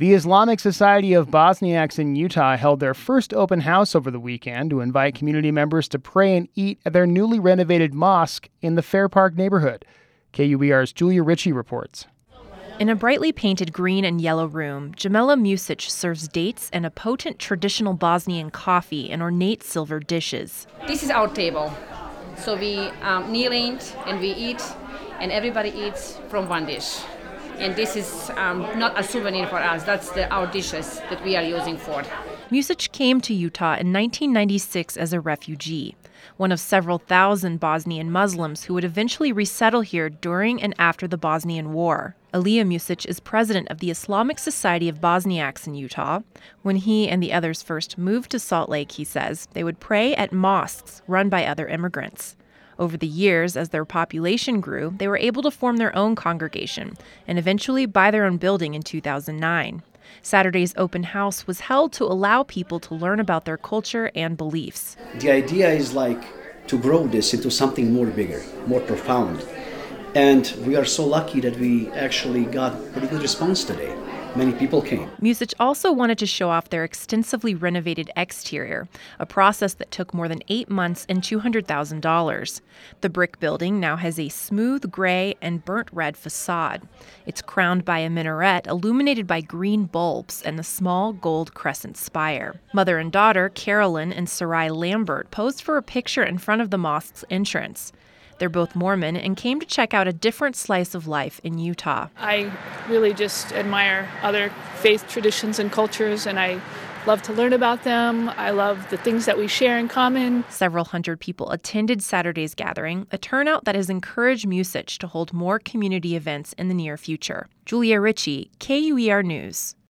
The Islamic Society of Bosniaks in Utah held their first open house over the weekend to invite community members to pray and eat at their newly renovated mosque in the Fair Park neighborhood. KUER's Julia Ritchie reports. In a brightly painted green and yellow room, Jamila Music serves dates and a potent traditional Bosnian coffee in ornate silver dishes. This is our table. So we kneeling and we eat, and everybody eats from one dish. And this is not a souvenir for us. That's our dishes that we are using for. Music came to Utah in 1996 as a refugee, one of several thousand Bosnian Muslims who would eventually resettle here during and after the Bosnian War. Alija Music is president of the Islamic Society of Bosniaks in Utah. When he and the others first moved to Salt Lake, he says, they would pray at mosques run by other immigrants. Over the years, as their population grew, they were able to form their own congregation and eventually buy their own building in 2009. Saturday's open house was held to allow people to learn about their culture and beliefs. The idea is to grow this into something more bigger, more profound. And we are so lucky that we actually got a pretty good response today. Many people came. Music also wanted to show off their extensively renovated exterior, a process that took more than 8 months and $200,000. The brick building now has a smooth gray and burnt red facade. It's crowned by a minaret illuminated by green bulbs and a small gold crescent spire. Mother and daughter, Carolyn and Sarai Lambert, posed for a picture in front of the mosque's entrance. They're both Mormon and came to check out a different slice of life in Utah. I really just admire other faith traditions and cultures, and I love to learn about them. I love the things that we share in common. Several hundred people attended Saturday's gathering, a turnout that has encouraged Music to hold more community events in the near future. Julia Ritchie, KUER News.